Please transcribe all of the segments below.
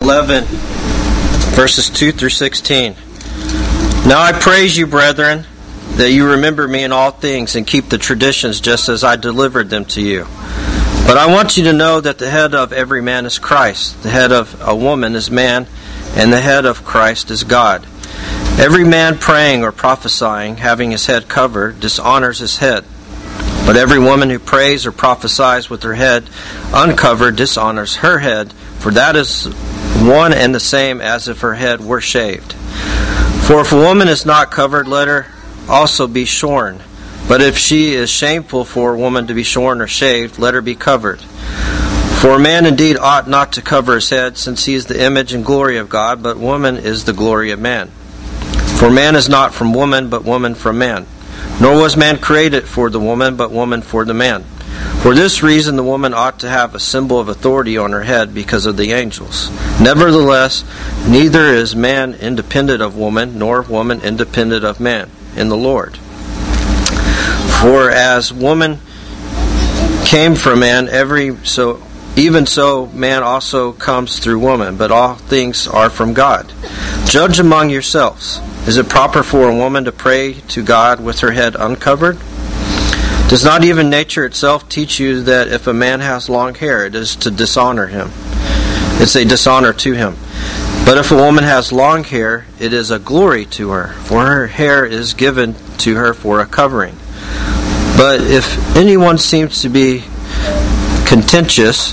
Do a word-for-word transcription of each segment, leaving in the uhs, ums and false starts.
eleven, verses two through sixteen. Now I praise you, brethren, that you remember me in all things and keep the traditions just as I delivered them to you. But I want you to know that the head of every man is Christ, the head of a woman is man, and the head of Christ is God. Every man praying or prophesying, having his head covered, dishonors his head. But every woman who prays or prophesies with her head uncovered dishonors her head, for that is one and the same as if her head were shaved. For if a woman is not covered, let her also be shorn. But if she is shameful for a woman to be shorn or shaved, let her be covered. For a man indeed ought not to cover his head, since he is the image and glory of God, but woman is the glory of man. For man is not from woman, but woman from man. Nor was man created for the woman, but woman for the man. For this reason the woman ought to have a symbol of authority on her head because of the angels. Nevertheless, neither is man independent of woman, nor woman independent of man in the Lord. For as woman came from man, every so even so man also comes through woman, but all things are from God. Judge among yourselves. Is it proper for a woman to pray to God with her head uncovered? Does not even nature itself teach you that if a man has long hair, it is to dishonor him? It's a dishonor to him. But if a woman has long hair, it is a glory to her, for her hair is given to her for a covering. But if anyone seems to be contentious,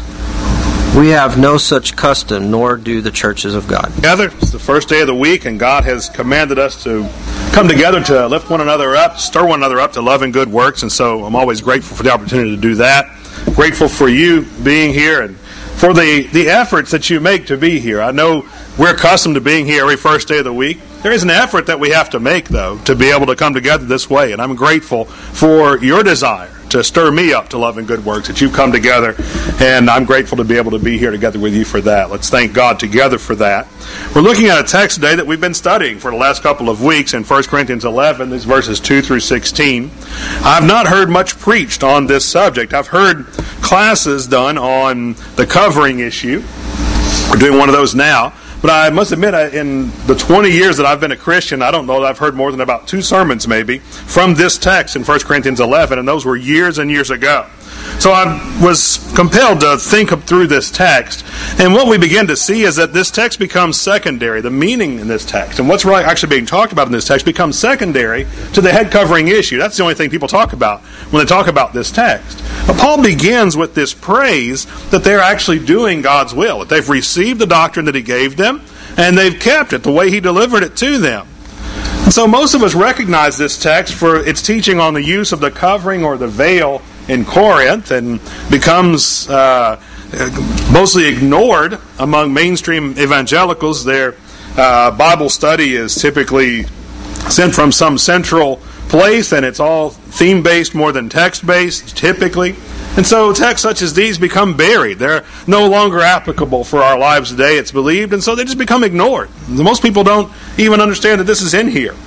we have no such custom, nor do the churches of God. Together, it's the first day of the week, and God has commanded us to come together to lift one another up, stir one another up to love and good works, and so I'm always grateful for the opportunity to do that. Grateful for you being here and for the, the efforts that you make to be here. I know we're accustomed to being here every first day of the week. There is an effort that we have to make, though, to be able to come together this way, and I'm grateful for your desire to stir me up to love and good works, that you've come together, and I'm grateful to be able to be here together with you for that. Let's thank God together for that. We're looking at a text today that we've been studying for the last couple of weeks in First Corinthians eleven, these verses two through sixteen. I've not heard much preached on this subject. I've heard classes done on the covering issue. We're doing one of those now. But I must admit, in the twenty years that I've been a Christian, I don't know that I've heard more than about two sermons maybe from this text in First Corinthians eleven, and those were years and years ago. So I was compelled to think through this text, and what we begin to see is that this text becomes secondary. The meaning in this text and what's really actually being talked about in this text becomes secondary to the head covering issue. That's the only thing people talk about when they talk about this text. But Paul begins with this praise that they're actually doing God's will, that they've received the doctrine that he gave them, and they've kept it the way he delivered it to them. And so most of us recognize this text for its teaching on the use of the covering or the veil in Corinth, and becomes uh, mostly ignored among mainstream evangelicals. Their uh, Bible study is typically sent from some central place, and it's all theme-based more than text-based, typically. And so texts such as these become buried. They're no longer applicable for our lives today, it's believed, and so they just become ignored. Most people don't even understand that this is in here.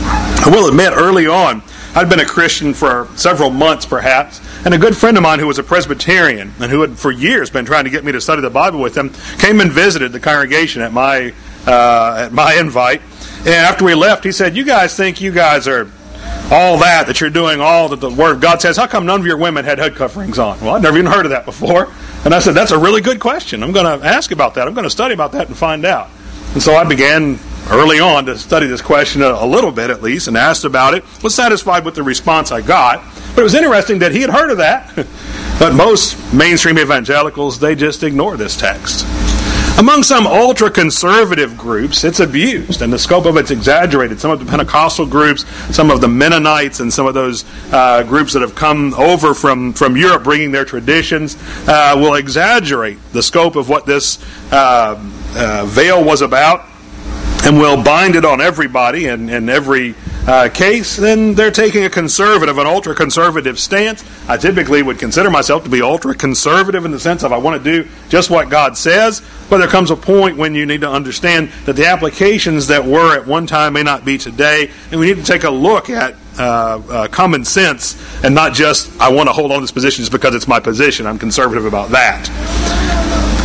I will admit, early on, I'd been a Christian for several months, perhaps, and a good friend of mine who was a Presbyterian and who had for years been trying to get me to study the Bible with him came and visited the congregation at my uh, at my invite. And after we left, he said, "You guys think you guys are all that, that you're doing all that the Word of God says. How come none of your women had head coverings on?" Well, I'd never even heard of that before. And I said, "That's a really good question. I'm going to ask about that. I'm going to study about that and find out." And so I began early on to study this question a, a little bit at least, and asked about it. Was satisfied with the response I got. But it was interesting that he had heard of that. But most mainstream evangelicals, they just ignore this text. Among some ultra-conservative groups, it's abused, and the scope of it's exaggerated. Some of the Pentecostal groups, some of the Mennonites, and some of those uh, groups that have come over from, from Europe bringing their traditions uh, will exaggerate the scope of what this uh, uh, veil was about, and will bind it on everybody and, and every uh, case. Then they're taking a conservative, an ultra-conservative stance. I typically would consider myself to be ultra-conservative in the sense of I want to do just what God says, but there comes a point when you need to understand that the applications that were at one time may not be today, and we need to take a look at uh, uh, common sense and not just, I want to hold on to this position just because it's my position. I'm conservative about that.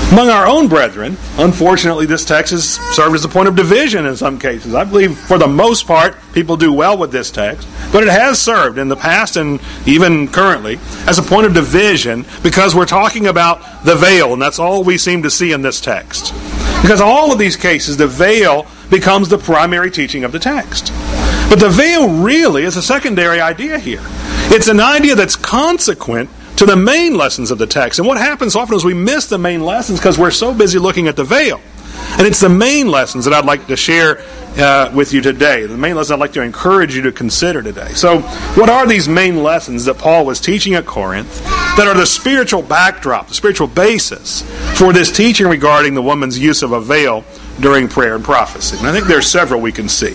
Among our own brethren, unfortunately, this text has served as a point of division in some cases. I believe, for the most part, people do well with this text, but it has served in the past and even currently as a point of division because we're talking about the veil, and that's all we seem to see in this text. Because all of these cases, the veil becomes the primary teaching of the text. But the veil really is a secondary idea here. It's an idea that's consequent to the main lessons of the text. And what happens often is we miss the main lessons because we're so busy looking at the veil. And it's the main lessons that I'd like to share uh, with you today. The main lessons I'd like to encourage you to consider today. So, what are these main lessons that Paul was teaching at Corinth that are the spiritual backdrop, the spiritual basis for this teaching regarding the woman's use of a veil during prayer and prophecy? And I think there's several we can see.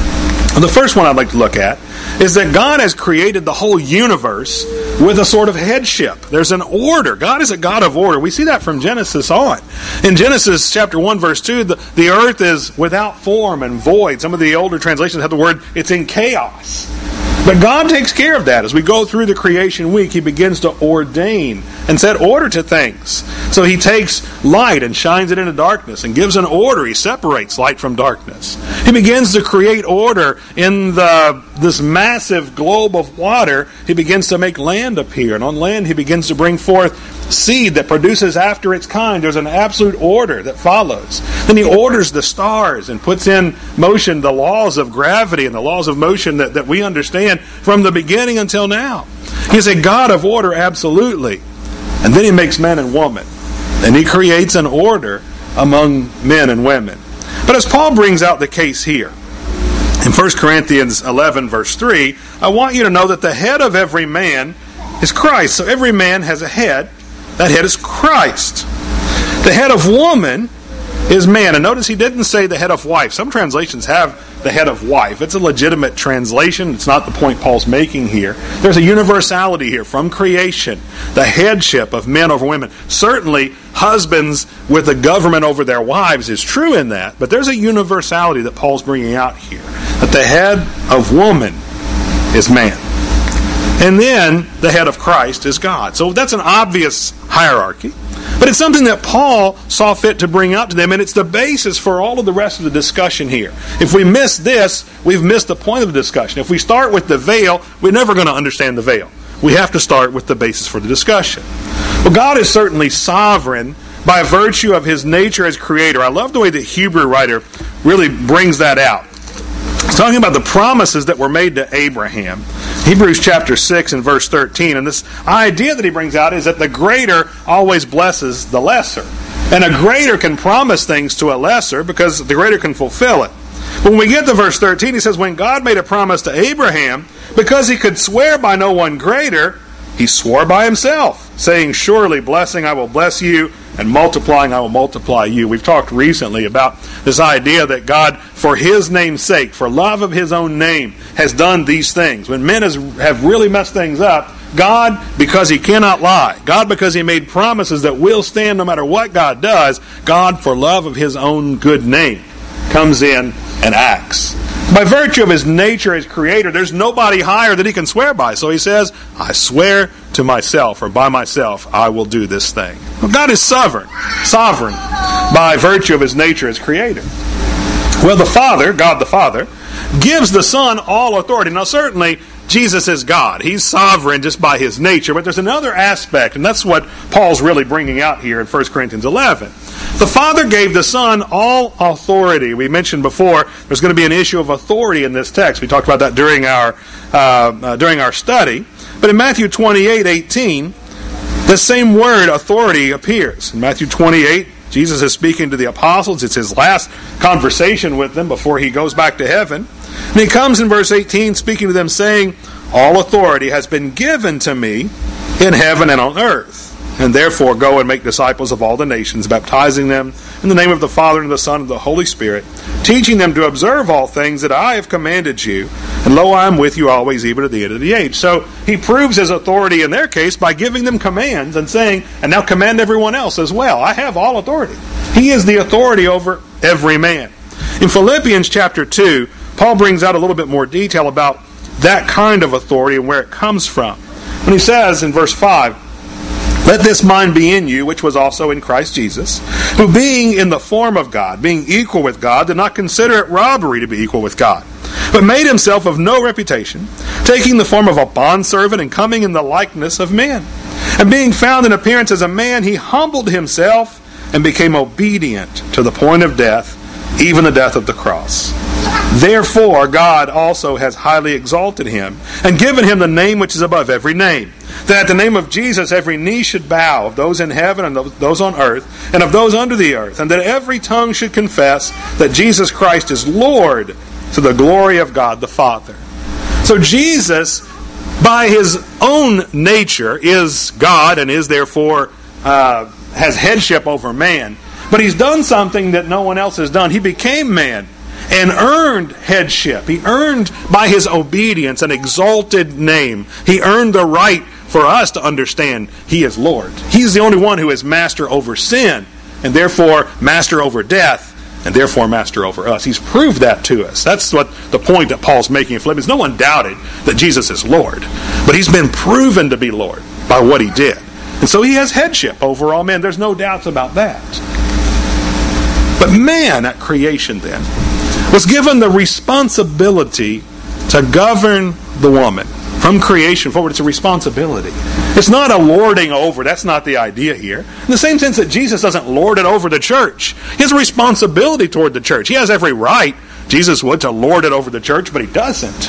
The first one I'd like to look at is that God has created the whole universe with a sort of headship. There's an order. God is a God of order. We see that from Genesis on. In Genesis chapter one, verse two, the, the earth is without form and void. Some of the older translations have the word, it's in chaos. But God takes care of that. As we go through the creation week, He begins to ordain and set order to things. So He takes light and shines it into darkness and gives an order. He separates light from darkness. He begins to create order in the this massive globe of water. He begins to make land appear. And on land, He begins to bring forth seed that produces after its kind. There's an absolute order that follows. Then He orders the stars and puts in motion the laws of gravity and the laws of motion that, that we understand from the beginning until now. He's a God of order, absolutely. And then He makes man and woman. And He creates an order among men and women. But as Paul brings out the case here, in First Corinthians eleven, verse three, I want you to know that the head of every man is Christ. So every man has a head. That head is Christ. The head of woman is man. And notice he didn't say the head of wife. Some translations have the head of wife. It's a legitimate translation. It's not the point Paul's making here. There's a universality here from creation. The headship of men over women. Certainly, husbands with the government over their wives is true in that. But there's a universality that Paul's bringing out here. That the head of woman is man. And then the head of Christ is God. So that's an obvious hierarchy. But it's something that Paul saw fit to bring out to them, and it's the basis for all of the rest of the discussion here. If we miss this, we've missed the point of the discussion. If we start with the veil, we're never going to understand the veil. We have to start with the basis for the discussion. Well, God is certainly sovereign by virtue of His nature as creator. I love the way the Hebrew writer really brings that out. He's talking about the promises that were made to Abraham. Hebrews chapter six and verse thirteen. And this idea that he brings out is that the greater always blesses the lesser. And a greater can promise things to a lesser because the greater can fulfill it. But when we get to verse thirteen, he says, when God made a promise to Abraham, because He could swear by no one greater, He swore by Himself, saying, surely blessing I will bless you, and multiplying I will multiply you. We've talked recently about this idea that God, for His name's sake, for love of His own name, has done these things. When men has, have really messed things up, God, because He cannot lie, God, because He made promises that will stand no matter what God does, God, for love of His own good name, comes in and acts. By virtue of His nature as creator, there's nobody higher that He can swear by. So He says, I swear to myself, or by myself, I will do this thing. Well, God is sovereign, sovereign by virtue of His nature as creator. Well, the Father, God the Father, gives the Son all authority. Now, certainly, Jesus is God. He's sovereign just by His nature. But there's another aspect, and that's what Paul's really bringing out here in First Corinthians eleven. The Father gave the Son all authority. We mentioned before there's going to be an issue of authority in this text. We talked about that during our uh, uh, during our study. But in Matthew twenty-eight eighteen, the same word authority appears. In Matthew twenty-eight, Jesus is speaking to the apostles. It's His last conversation with them before He goes back to heaven. And He comes in verse eighteen speaking to them saying, all authority has been given to me in heaven and on earth. And therefore go and make disciples of all the nations, baptizing them in the name of the Father and the Son and the Holy Spirit, teaching them to observe all things that I have commanded you. And lo, I am with you always, even to the end of the age. So He proves His authority in their case by giving them commands and saying, and now command everyone else as well. I have all authority. He is the authority over every man. In Philippians chapter two, Paul brings out a little bit more detail about that kind of authority and where it comes from. When he says in verse five, Let this mind be in you, which was also in Christ Jesus, who being in the form of God, being equal with God, did not consider it robbery to be equal with God, but made himself of no reputation, taking the form of a bondservant and coming in the likeness of men. And being found in appearance as a man, he humbled himself and became obedient to the point of death, even the death of the cross. Therefore God also has highly exalted him, and given him the name which is above every name, that at the name of Jesus every knee should bow, of those in heaven and of those on earth, and of those under the earth, and that every tongue should confess that Jesus Christ is Lord, to the glory of God the Father. So Jesus, by his own nature, is God, and is therefore uh, has headship over man. But he's done something that no one else has done. He became man and earned headship. He earned, by his obedience, an exalted name. He earned the right for us to understand he is Lord. He's the only one who is master over sin, and therefore master over death, and therefore master over us. He's proved that to us. That's what the point that Paul's making in Philippians. No one doubted that Jesus is Lord, but he's been proven to be Lord by what he did. And so he has headship over all men. There's no doubts about that. But man at creation then was given the responsibility to govern the woman. From creation forward, it's a responsibility. It's not a lording over. That's not the idea here. In the same sense that Jesus doesn't lord it over the church. He has a responsibility toward the church. He has every right, Jesus would, to lord it over the church, but he doesn't.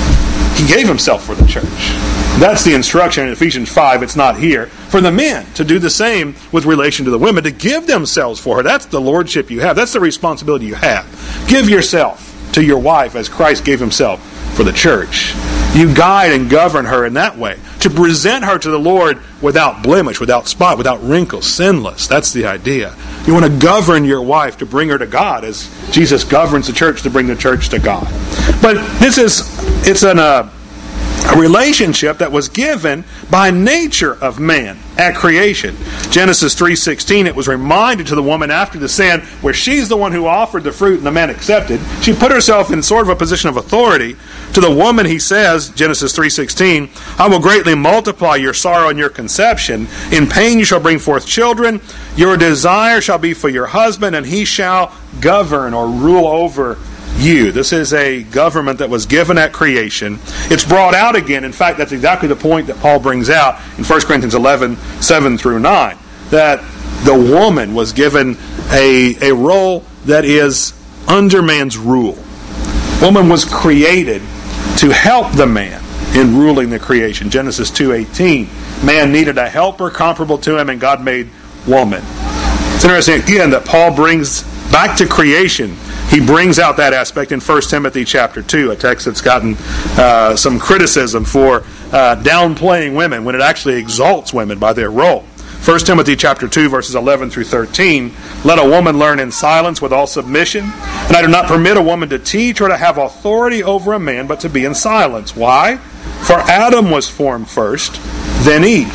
He gave himself for the church. That's the instruction in Ephesians five. It's not here. For the men to do the same with relation to the women, to give themselves for her. That's the lordship you have. That's the responsibility you have. Give yourself to your wife as Christ gave himself for the church. You guide and govern her in that way, to present her to the Lord without blemish, without spot, without wrinkle, sinless. That's the idea. You want to govern your wife to bring her to God, as Jesus governs the church to bring the church to God. But this is, it's an, uh, a relationship that was given by nature of man at creation. Genesis three sixteen, it was reminded to the woman after the sin, where she's the one who offered the fruit and the man accepted. She put herself in sort of a position of authority. To the woman he says, Genesis three sixteen, I will greatly multiply your sorrow and your conception. In pain you shall bring forth children. Your desire shall be for your husband, and he shall govern or rule over you. This is a government that was given at creation. It's brought out again. In fact, that's exactly the point that Paul brings out in First Corinthians eleven, seven through nine. That the woman was given a, a role that is under man's rule. Woman was created to help the man in ruling the creation. Genesis two eighteen. Man needed a helper comparable to him, and God made woman. It's interesting again that Paul brings back to creation. He brings out that aspect in First Timothy chapter two, a text that's gotten uh, some criticism for uh, downplaying women when it actually exalts women by their role. First Timothy chapter two, verses eleven through thirteen, let a woman learn in silence with all submission, and I do not permit a woman to teach or to have authority over a man, but to be in silence. Why? For Adam was formed first, then Eve.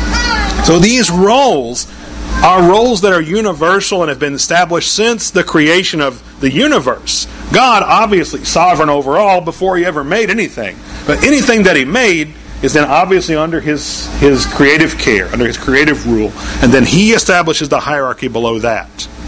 So these roles are roles that are universal and have been established since the creation of the universe. God, obviously sovereign over all before he ever made anything. But anything that he made is then obviously under his, his creative care, under his creative rule. And then he establishes the hierarchy below that.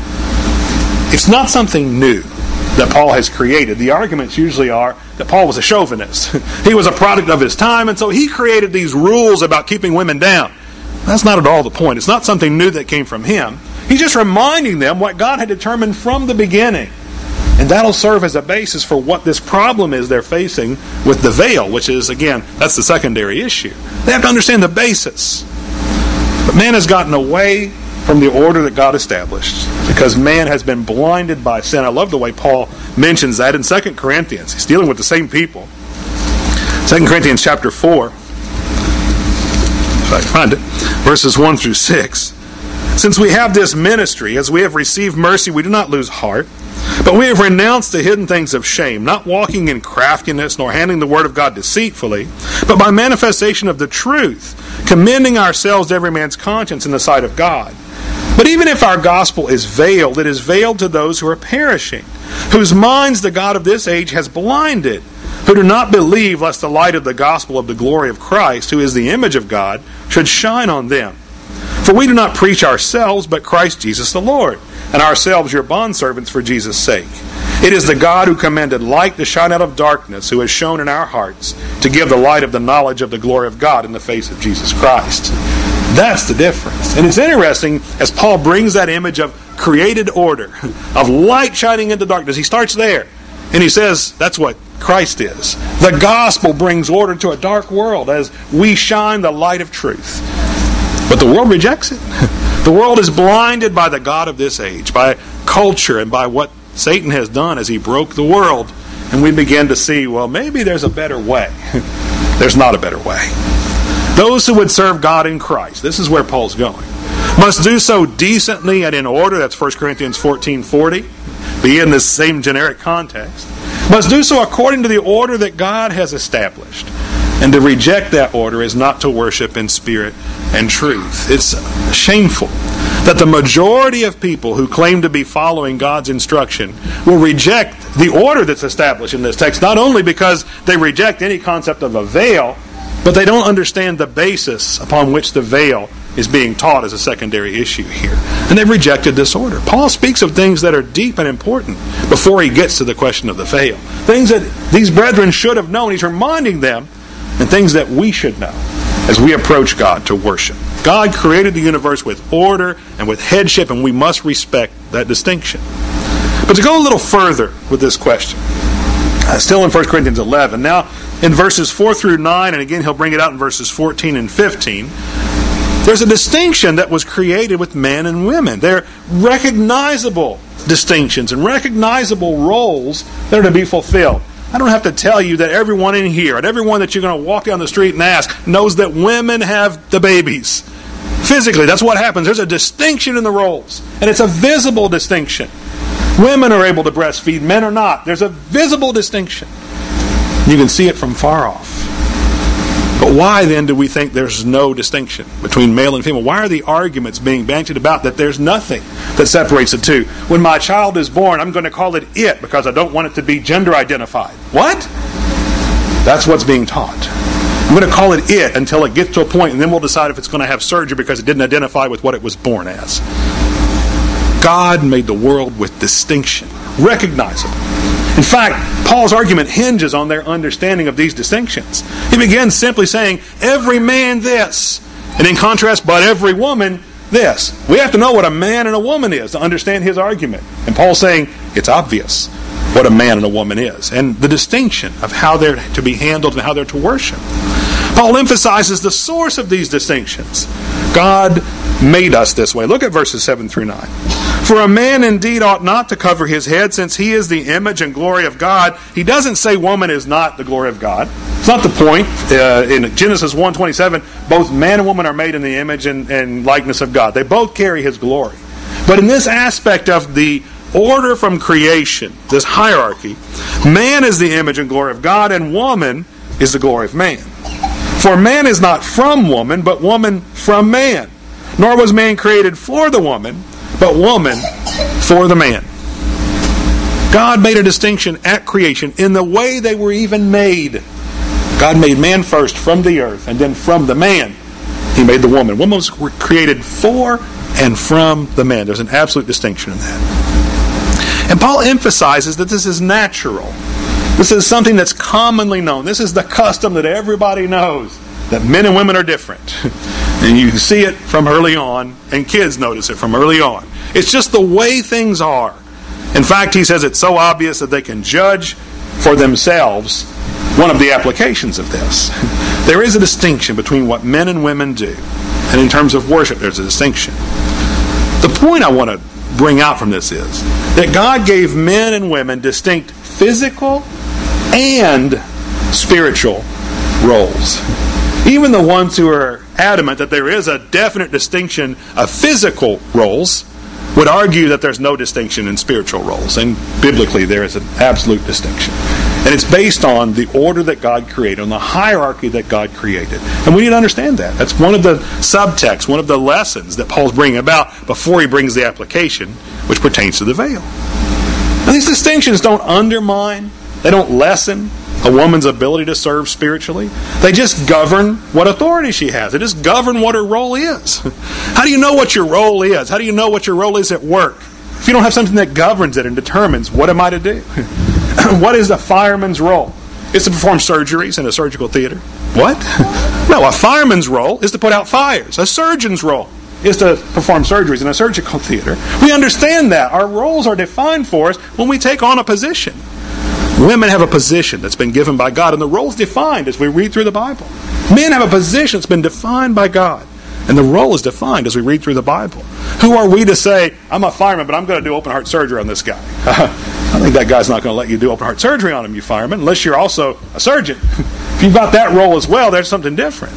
It's not something new that Paul has created. The arguments usually are that Paul was a chauvinist. He was a product of his time, and so he created these rules about keeping women down. That's not at all the point. It's not something new that came from him. He's just reminding them what God had determined from the beginning. And that'll serve as a basis for what this problem is they're facing with the veil, which is, again, that's the secondary issue. They have to understand the basis. But man has gotten away from the order that God established because man has been blinded by sin. I love the way Paul mentions that in Second Corinthians. He's dealing with the same people. Second Corinthians chapter four. If I can find it, verses one through six. Since we have this ministry, as we have received mercy, we do not lose heart, but we have renounced the hidden things of shame, not walking in craftiness, nor handling the word of God deceitfully, but by manifestation of the truth, commending ourselves to every man's conscience in the sight of God. But even if our gospel is veiled, it is veiled to those who are perishing, whose minds the God of this age has blinded, who do not believe lest the light of the gospel of the glory of Christ, who is the image of God, should shine on them. For we do not preach ourselves, but Christ Jesus the Lord, and ourselves your bondservants for Jesus' sake. It is the God who commanded light to shine out of darkness, who has shown in our hearts to give the light of the knowledge of the glory of God in the face of Jesus Christ. That's the difference. And it's interesting as Paul brings that image of created order, of light shining into darkness. He starts there. And he says that's what Christ is. The gospel brings order to a dark world as we shine the light of truth. But the world rejects it. The world is blinded by the God of this age, by culture, and by what Satan has done as he broke the world. And we begin to see, well, maybe there's a better way. There's not a better way. Those who would serve God in Christ, this is where Paul's going, must do so decently and in order. That's First Corinthians fourteen forty. Be in this same generic context. Must do so according to the order that God has established. And to reject that order is not to worship in spirit and truth. It's shameful that the majority of people who claim to be following God's instruction will reject the order that's established in this text, not only because they reject any concept of a veil, but they don't understand the basis upon which the veil is being taught as a secondary issue here. And they've rejected this order. Paul speaks of things that are deep and important before he gets to the question of the veil. Things that these brethren should have known. He's reminding them, and things that we should know as we approach God to worship. God created the universe with order and with headship, and we must respect that distinction. But to go a little further with this question, uh, still in First Corinthians eleven, now in verses four through nine, and again he'll bring it out in verses fourteen and fifteen, there's a distinction that was created with men and women. They're recognizable distinctions and recognizable roles that are to be fulfilled. I don't have to tell you that everyone in here and everyone that you're going to walk down the street and ask knows that women have the babies. Physically, that's what happens. There's a distinction in the roles, and it's a visible distinction. Women are able to breastfeed, men are not. There's a visible distinction. You can see it from far off. But why then do we think there's no distinction between male and female? Why are the arguments being bandied about that there's nothing that separates the two? When my child is born, I'm going to call it it because I don't want it to be gender identified. What? That's what's being taught. I'm going to call it it until it gets to a point, and then we'll decide if it's going to have surgery because it didn't identify with what it was born as. God made the world with distinction, recognizable. In fact, Paul's argument hinges on their understanding of these distinctions. He begins simply saying, every man this, and in contrast, but every woman this. We have to know what a man and a woman is to understand his argument. And Paul's saying, it's obvious what a man and a woman is, and the distinction of how they're to be handled and how they're to worship. Paul emphasizes the source of these distinctions. God made us this way. Look at verses seven through nine. For a man indeed ought not to cover his head, since he is the image and glory of God. He doesn't say woman is not the glory of God. It's not the point. Uh, in Genesis one twenty-seven, both man and woman are made in the image and, and likeness of God. They both carry his glory. But in this aspect of the order from creation, this hierarchy, man is the image and glory of God, and woman is the glory of man. For man is not from woman, but woman from man. Nor was man created for the woman, but woman for the man. God made a distinction at creation in the way they were even made. God made man first from the earth, and then from the man, He made the woman. Woman was created for and from the man. There's an absolute distinction in that. And Paul emphasizes that this is natural. This is something that's commonly known. This is the custom that everybody knows, that men and women are different. And you see it from early on, and kids notice it from early on. It's just the way things are. In fact, he says it's so obvious that they can judge for themselves one of the applications of this. There is a distinction between what men and women do. And in terms of worship, there's a distinction. The point I want to bring out from this is that God gave men and women distinct physical and spiritual roles. Even the ones who are adamant that there is a definite distinction of physical roles would argue that there's no distinction in spiritual roles. And biblically, there is an absolute distinction. And it's based on the order that God created, on the hierarchy that God created. And we need to understand that. That's one of the subtexts, one of the lessons that Paul's bringing about before he brings the application, which pertains to the veil. And these distinctions don't undermine, they don't lessen a woman's ability to serve spiritually. They just govern what authority she has. They just govern what her role is. How do you know what your role is? How do you know what your role is at work if you don't have something that governs it and determines what am I to do? What is a fireman's role? It's to perform surgeries in a surgical theater. What? No, a fireman's role is to put out fires. A surgeon's role is to perform surgeries in a surgical theater. We understand that. Our roles are defined for us when we take on a position. Women have a position that's been given by God, and the role's defined as we read through the Bible. Men have a position that's been defined by God, and the role is defined as we read through the Bible. Who are we to say, I'm a fireman, but I'm going to do open heart surgery on this guy? I think that guy's not going to let you do open heart surgery on him, you fireman, unless you're also a surgeon. If you've got that role as well, there's something different.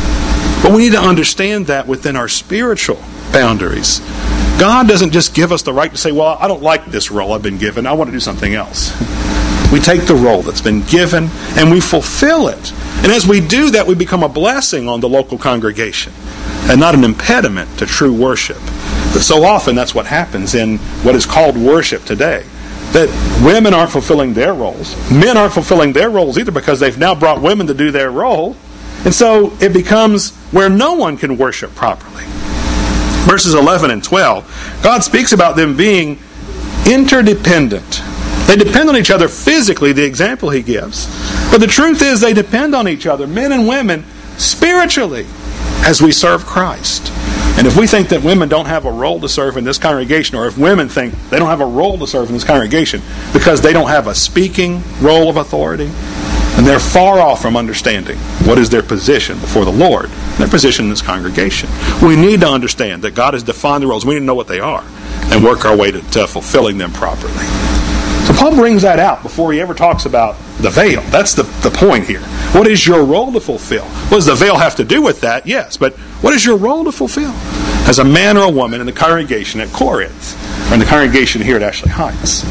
But we need to understand that within our spiritual boundaries. God doesn't just give us the right to say, well, I don't like this role I've been given. I want to do something else. We take the role that's been given and we fulfill it. And as we do that, we become a blessing on the local congregation and not an impediment to true worship. But so often that's what happens in what is called worship today. That women aren't fulfilling their roles. Men aren't fulfilling their roles either because they've now brought women to do their role. And so it becomes where no one can worship properly. Verses eleven and twelve, God speaks about them being interdependent. They depend on each other physically, the example he gives. But the truth is they depend on each other, men and women, spiritually, as we serve Christ. And if we think that women don't have a role to serve in this congregation, or if women think they don't have a role to serve in this congregation because they don't have a speaking role of authority, and they're far off from understanding what is their position before the Lord, their position in this congregation. We need to understand that God has defined the roles. We need to know what they are and work our way to, to fulfilling them properly. So Paul brings that out before he ever talks about the veil. That's the, the point here. What is your role to fulfill? What does the veil have to do with that? Yes, but what is your role to fulfill? As a man or a woman in the congregation at Corinth, or in the congregation here at Ashley Heights.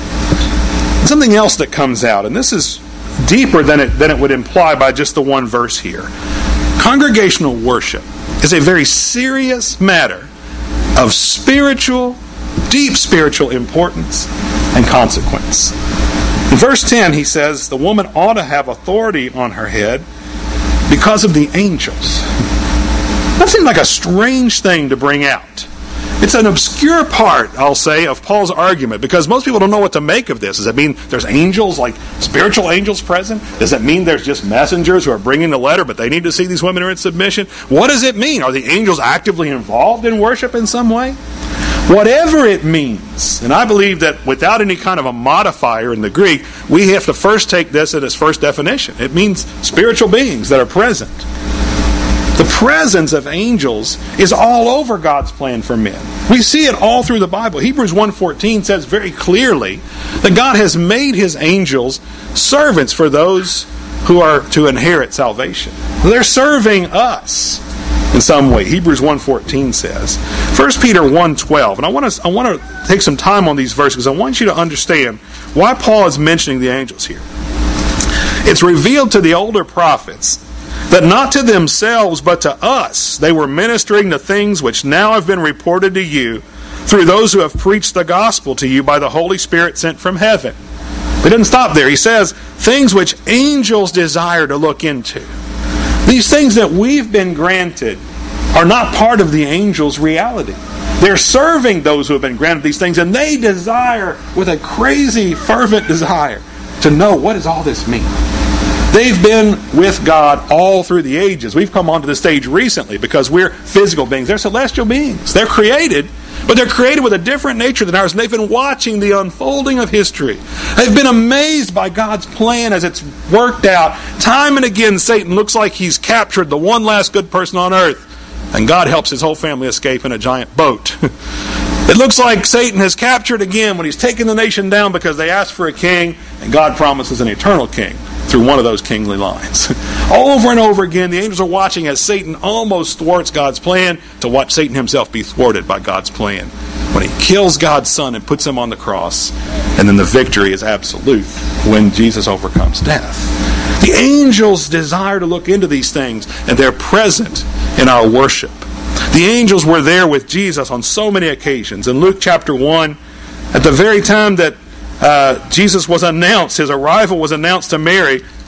And something else that comes out, and this is deeper than it, than it would imply by just the one verse here. Congregational worship is a very serious matter of spiritual, deep spiritual importance and consequence. In verse ten, he says, the woman ought to have authority on her head because of the angels. That seems like a strange thing to bring out. It's an obscure part, I'll say, of Paul's argument, because most people don't know what to make of this. Does that mean there's angels, like spiritual angels present? Does that mean there's just messengers who are bringing the letter, but they need to see these women are in submission? What does it mean? Are the angels actively involved in worship in some way? Whatever it means, and I believe that without any kind of a modifier in the Greek, we have to first take this at its first definition. It means spiritual beings that are present. The presence of angels is all over God's plan for men. We see it all through the Bible. Hebrews one fourteen says very clearly that God has made His angels servants for those who are to inherit salvation. They're serving us in some way. Hebrews one fourteen says. First Peter one twelve, and I want to I want to take some time on these verses because I want you to understand why Paul is mentioning the angels here. It's revealed to the older prophets that not to themselves but to us they were ministering the things which now have been reported to you through those who have preached the gospel to you by the Holy Spirit sent from heaven. He doesn't stop there. He says, things which angels desire to look into. These things that we've been granted are not part of the angels' reality. They're serving those who have been granted these things, and they desire, with a crazy, fervent desire, to know, what does all this mean? They've been with God all through the ages. We've come onto the stage recently because we're physical beings. They're celestial beings. They're created, but they're created with a different nature than ours, and they've been watching the unfolding of history. They've been amazed by God's plan as it's worked out. Time and again, Satan looks like he's captured the one last good person on earth, and God helps his whole family escape in a giant boat. It looks like Satan has captured again when he's taken the nation down because they asked for a king, and God promises an eternal king through one of those kingly lines. Over and over again, the angels are watching as Satan almost thwarts God's plan to watch Satan himself be thwarted by God's plan. When he kills God's Son and puts him on the cross, and then the victory is absolute when Jesus overcomes death. The angels desire to look into these things, and they're present in our worship. The angels were there with Jesus on so many occasions. In Luke chapter one, at the very time that Uh, Jesus was announced, his arrival was announced to Mary,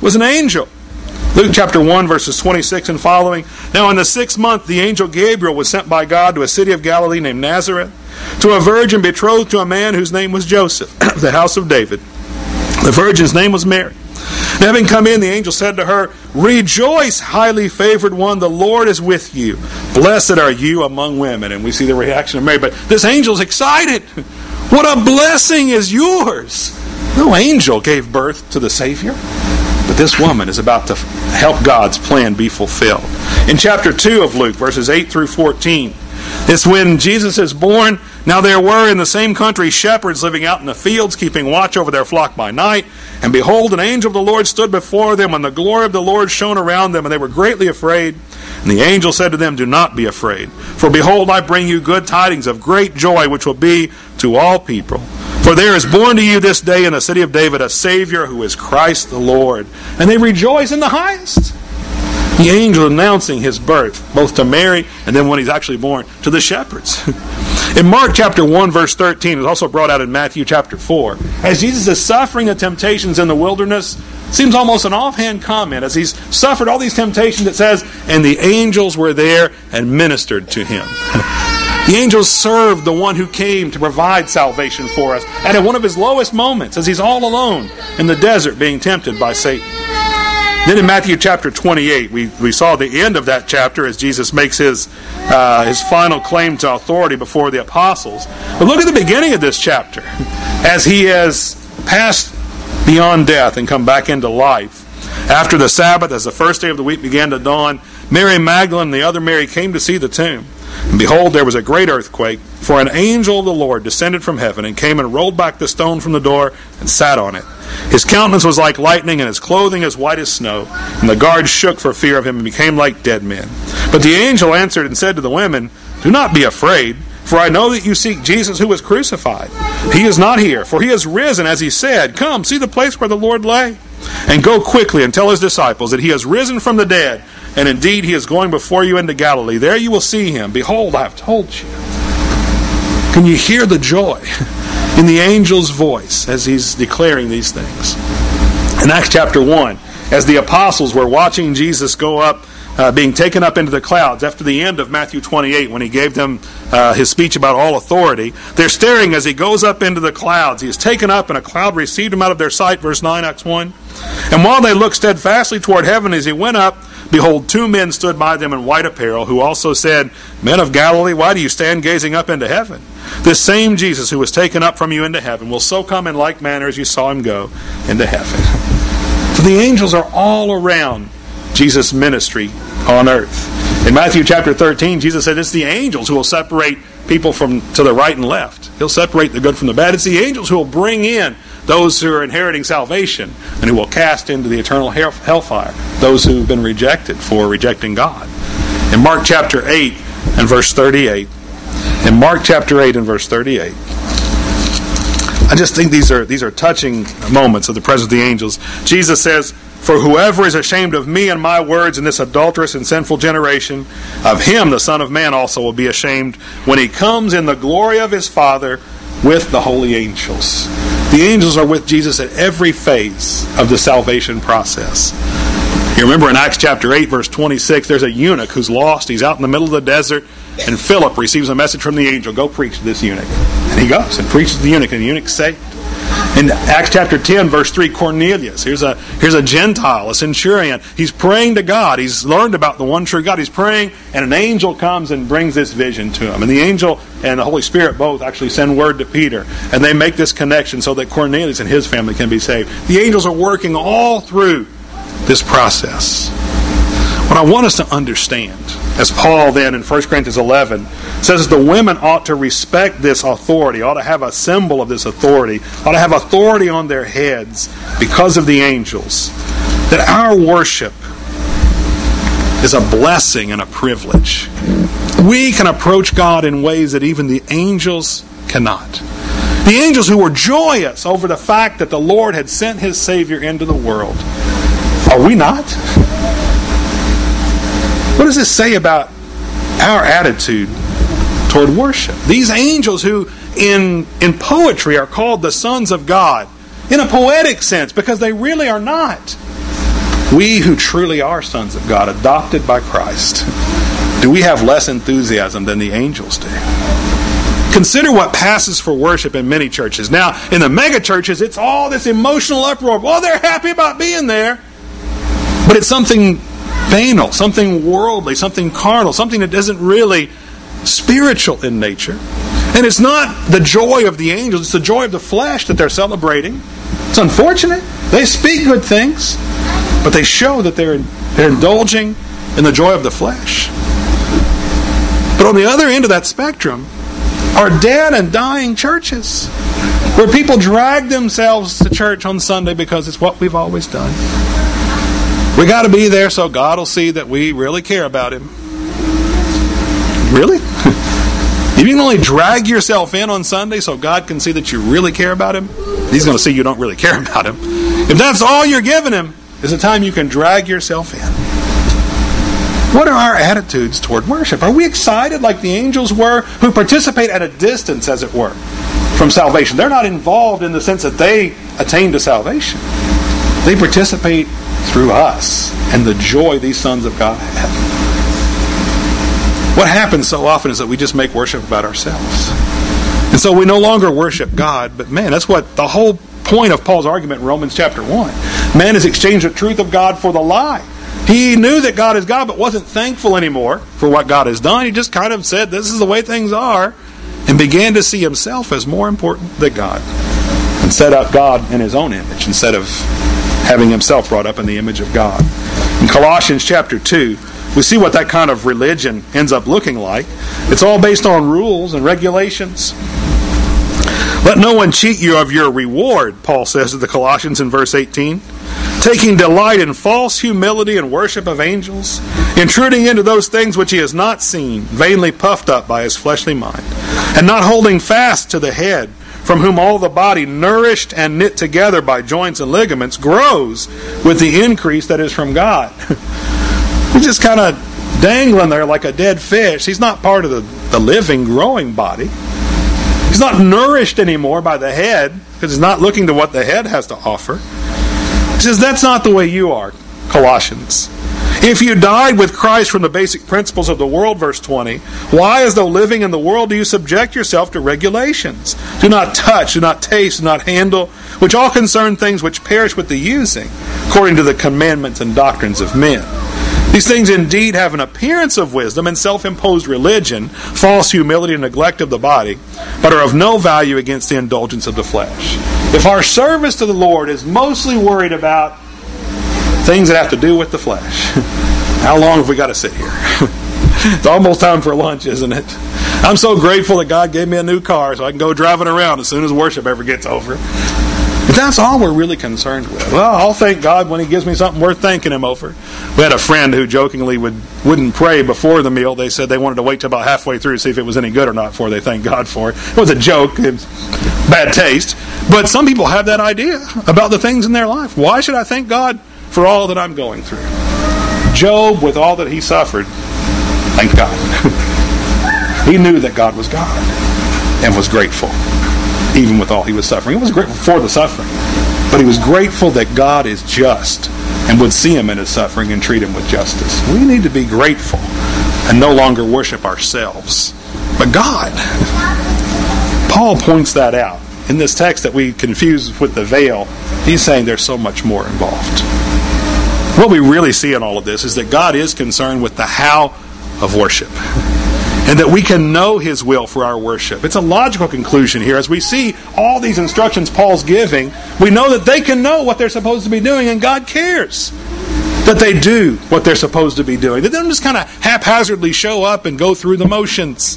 was an angel. Luke chapter one, verses twenty-six and following. Now in the sixth month, the angel Gabriel was sent by God to a city of Galilee named Nazareth, to a virgin betrothed to a man whose name was Joseph, of the house of David. The virgin's name was Mary. And having come in, the angel said to her, "Rejoice, highly favored one, the Lord is with you. Blessed are you among women." And we see the reaction of Mary. But this angel's excited. What a blessing is yours. No angel gave birth to the Savior. But this woman is about to help God's plan be fulfilled. In chapter two of Luke, verses eight through fourteen, it's when Jesus is born. Now there were in the same country shepherds living out in the fields, keeping watch over their flock by night. And behold, an angel of the Lord stood before them, and the glory of the Lord shone around them, and they were greatly afraid. And the angel said to them, "Do not be afraid, for behold, I bring you good tidings of great joy, which will be to all people. For there is born to you this day in the city of David a Savior, who is Christ the Lord." And they rejoice in the highest. The angel announcing his birth, both to Mary and then when he's actually born, to the shepherds. In Mark chapter one, verse thirteen, it's also brought out in Matthew chapter four, as Jesus is suffering the temptations in the wilderness, seems almost an offhand comment. As he's suffered all these temptations, it says, "And the angels were there and ministered to him." The angels served the one who came to provide salvation for us, and at one of his lowest moments, as he's all alone in the desert being tempted by Satan. Then in Matthew chapter twenty-eight, we, we saw the end of that chapter as Jesus makes his, uh, his final claim to authority before the apostles. But look at the beginning of this chapter. As he has passed beyond death and come back into life. After the Sabbath, as the first day of the week began to dawn, Mary Magdalene and the other Mary came to see the tomb. And behold, there was a great earthquake, for an angel of the Lord descended from heaven and came and rolled back the stone from the door and sat on it. His countenance was like lightning, and his clothing as white as snow. And the guards shook for fear of him and became like dead men. But the angel answered and said to the women, "Do not be afraid, for I know that you seek Jesus who was crucified. He is not here, for he is risen as he said. Come, see the place where the Lord lay. And go quickly and tell his disciples that he has risen from the dead. And indeed he is going before you into Galilee. There you will see him. Behold, I have told you." Can you hear the joy in the angel's voice as he's declaring these things? In Acts chapter one, as the apostles were watching Jesus go up, uh, being taken up into the clouds, after the end of Matthew twenty-eight, when he gave them uh, his speech about all authority, they're staring as he goes up into the clouds. He is taken up, and a cloud received him out of their sight, verse nine, Acts one. And while they looked steadfastly toward heaven as he went up, behold, two men stood by them in white apparel, who also said, "Men of Galilee, why do you stand gazing up into heaven? This same Jesus who was taken up from you into heaven will so come in like manner as you saw him go into heaven." So the angels are all around Jesus' ministry on earth. In Matthew chapter thirteen, Jesus said it's the angels who will separate people from to the right and left. He'll separate the good from the bad. It's the angels who will bring in those who are inheriting salvation and who will cast into the eternal hellfire those who have been rejected for rejecting God. In Mark chapter eight and verse thirty-eight, in Mark chapter eight and verse thirty-eight, I just think these are these are touching moments of the presence of the angels. Jesus says, "For whoever is ashamed of me and my words in this adulterous and sinful generation, of him the Son of Man also will be ashamed when he comes in the glory of his Father with the holy angels." The angels are with Jesus at every phase of the salvation process. You remember in Acts chapter eight, verse twenty-six, there's a eunuch who's lost. He's out in the middle of the desert, and Philip receives a message from the angel, "Go preach to this eunuch." And he goes and preaches to the eunuch, and the eunuch's saved. In Acts chapter ten, verse three, Cornelius, here's a, here's a Gentile, a centurion. He's praying to God. He's learned about the one true God. He's praying, and an angel comes and brings this vision to him. And the angel and the Holy Spirit both actually send word to Peter, and they make this connection so that Cornelius and his family can be saved. The angels are working all through this process. What I want us to understand, as Paul then in First Corinthians eleven says, that the women ought to respect this authority, ought to have a symbol of this authority, ought to have authority on their heads because of the angels. That our worship is a blessing and a privilege. We can approach God in ways that even the angels cannot. The angels who were joyous over the fact that the Lord had sent his Savior into the world. Are we not? What does this say about our attitude toward worship? These angels who in, in poetry are called the sons of God, in a poetic sense, because they really are not. We who truly are sons of God, adopted by Christ, do we have less enthusiasm than the angels do? Consider what passes for worship in many churches. Now, in the mega churches, it's all this emotional uproar. Well, they're happy about being there. But it's something banal, something worldly, something carnal, something that isn't really spiritual in nature. And it's not the joy of the angels, it's the joy of the flesh that they're celebrating. It's unfortunate. They speak good things, but they show that they're, they're indulging in the joy of the flesh. But on the other end of that spectrum are dead and dying churches where people drag themselves to church on Sunday because it's what we've always done. We got to be there so God will see that we really care about Him. Really? If you can only drag yourself in on Sunday so God can see that you really care about Him, He's going to see you don't really care about Him. If that's all you're giving Him, is the time you can drag yourself in. What are our attitudes toward worship? Are we excited like the angels were, who participate at a distance, as it were, from salvation? They're not involved in the sense that they attain to salvation. They participate through us and the joy these sons of God have. What happens so often is that we just make worship about ourselves. And so we no longer worship God, but man, that's what the whole point of Paul's argument in Romans chapter one. Man has exchanged the truth of God for the lie. He knew that God is God, but wasn't thankful anymore for what God has done. He just kind of said, this is the way things are, and began to see himself as more important than God, and set up God in his own image instead of having himself brought up in the image of God. In Colossians chapter two, we see what that kind of religion ends up looking like. It's all based on rules and regulations. Let no one cheat you of your reward, Paul says to the Colossians in verse eighteen. Taking delight in false humility and worship of angels, intruding into those things which he has not seen, vainly puffed up by his fleshly mind, and not holding fast to the head, from whom all the body, nourished and knit together by joints and ligaments, grows with the increase that is from God. He's just kind of dangling there like a dead fish. He's not part of the, the living, growing body. He's not nourished anymore by the head, because he's not looking to what the head has to offer. He says, that's not the way you are, Colossians. If you died with Christ from the basic principles of the world, verse twenty, why, as though living in the world, do you subject yourself to regulations? Do not touch, do not taste, do not handle, which all concern things which perish with the using, according to the commandments and doctrines of men. These things indeed have an appearance of wisdom and self-imposed religion, false humility and neglect of the body, but are of no value against the indulgence of the flesh. If our service to the Lord is mostly worried about things that have to do with the flesh, how long have we got to sit here? It's almost time for lunch, isn't it? I'm so grateful that God gave me a new car so I can go driving around as soon as worship ever gets over. But that's all we're really concerned with. Well, I'll thank God when He gives me something worth thanking Him over. We had a friend who jokingly would, wouldn't pray before the meal. They said they wanted to wait till about halfway through to see if it was any good or not before they thanked God for it. It was a joke. It was bad taste. But some people have that idea about the things in their life. Why should I thank God for all that I'm going through? Job, with all that he suffered, thank God. He knew that God was God and was grateful, even with all he was suffering. He was grateful for the suffering, but he was grateful that God is just and would see him in his suffering and treat him with justice. We need to be grateful and no longer worship ourselves, but God. Paul points that out. In this text that we confuse with the veil, he's saying there's so much more involved. What we really see in all of this is that God is concerned with the how of worship, and that we can know His will for our worship. It's a logical conclusion here. As we see all these instructions Paul's giving, we know that they can know what they're supposed to be doing, and God cares that they do what they're supposed to be doing. That they don't just kind of haphazardly show up and go through the motions.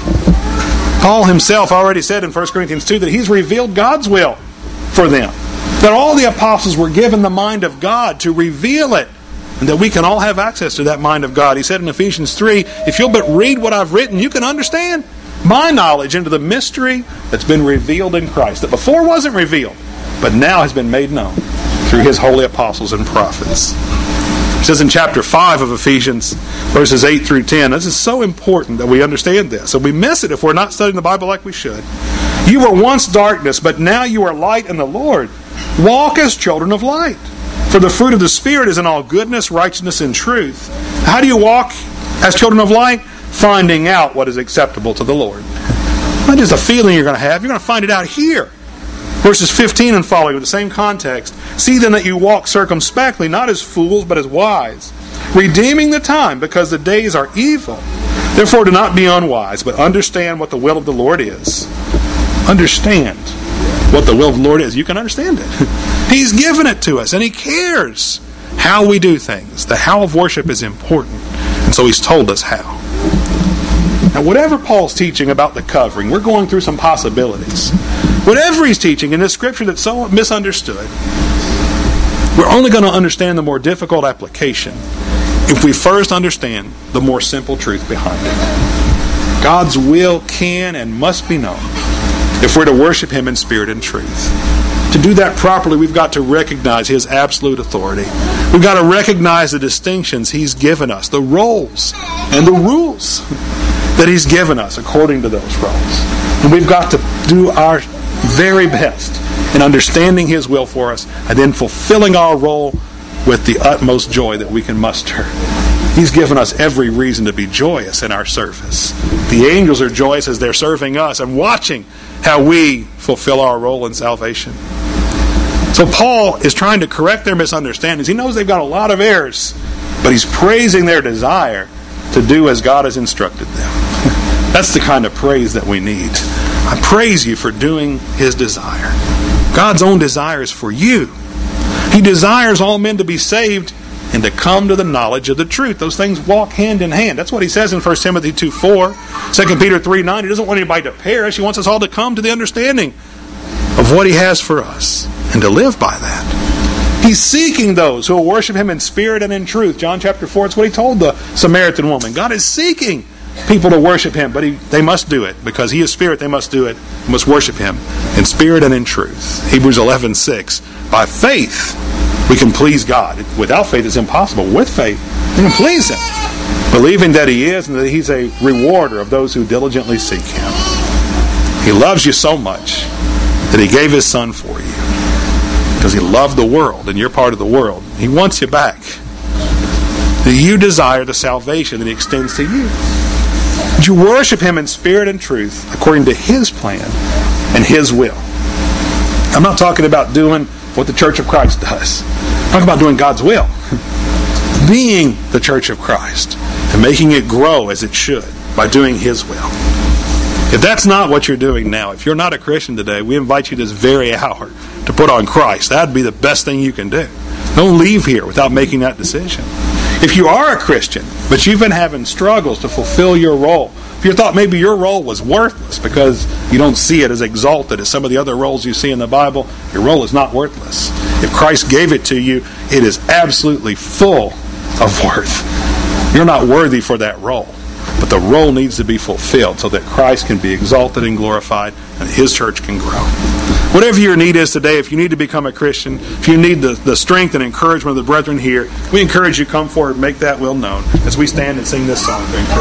Paul himself already said in First Corinthians two that he's revealed God's will for them. That all the apostles were given the mind of God to reveal it, and that we can all have access to that mind of God. He said in Ephesians three, if you'll but read what I've written, you can understand my knowledge into the mystery that's been revealed in Christ, that before wasn't revealed, but now has been made known through His holy apostles and prophets. It says in chapter five of Ephesians, verses eight through ten, this is so important that we understand this, and we miss it if we're not studying the Bible like we should. You were once darkness, but now you are light in the Lord. Walk as children of light. For the fruit of the Spirit is in all goodness, righteousness, and truth. How do you walk as children of light? Finding out what is acceptable to the Lord. Not just a feeling you're going to have. You're going to find it out here. Verses fifteen and following with the same context. See then that you walk circumspectly, not as fools, but as wise, redeeming the time, because the days are evil. Therefore do not be unwise, but understand what the will of the Lord is. Understand what the will of the Lord is. You can understand it. He's given it to us, and He cares how we do things. The how of worship is important, and so He's told us how. Now, whatever Paul's teaching about the covering, we're going through some possibilities. Whatever he's teaching in this scripture that's so misunderstood, we're only going to understand the more difficult application if we first understand the more simple truth behind it. God's will can and must be known if we're to worship Him in spirit and truth. To do that properly, we've got to recognize His absolute authority. We've got to recognize the distinctions He's given us, the roles and the rules that He's given us according to those roles. And we've got to do our very best in understanding His will for us and then fulfilling our role with the utmost joy that we can muster. He's given us every reason to be joyous in our service. The angels are joyous as they're serving us and watching how we fulfill our role in salvation. So Paul is trying to correct their misunderstandings. He knows they've got a lot of errors, but he's praising their desire to do as God has instructed them. That's the kind of praise that we need. I praise you for doing His desire. God's own desire is for you. He desires all men to be saved and to come to the knowledge of the truth. Those things walk hand in hand. That's what he says in First Timothy two four. Second Peter three nine. He doesn't want anybody to perish. He wants us all to come to the understanding of what He has for us and to live by that. He's seeking those who will worship Him in spirit and in truth. John chapter four, it's what He told the Samaritan woman. God is seeking people to worship Him, but he, they must do it. Because He is spirit, they must do it. They must worship Him in spirit and in truth. Hebrews eleven six. By faith, we can please God. Without faith, it's impossible. With faith, we can please Him, believing that He is and that He's a rewarder of those who diligently seek Him. He loves you so much that He gave His Son for you. Because He loved the world, and you're part of the world. He wants you back. You desire the salvation that He extends to you. Would you worship Him in spirit and truth according to His plan and His will? I'm not talking about doing what the Church of Christ does. I'm talking about doing God's will. Being the Church of Christ and making it grow as it should by doing His will. If that's not what you're doing now, if you're not a Christian today, we invite you this very hour to put on Christ. That'd be the best thing you can do. Don't leave here without making that decision. If you are a Christian, but you've been having struggles to fulfill your role, if you thought maybe your role was worthless because you don't see it as exalted as some of the other roles you see in the Bible, your role is not worthless. If Christ gave it to you, it is absolutely full of worth. You're not worthy for that role, but the role needs to be fulfilled so that Christ can be exalted and glorified and His church can grow. Whatever your need is today, if you need to become a Christian, if you need the, the strength and encouragement of the brethren here, we encourage you to come forward and make that will known as we stand and sing this song.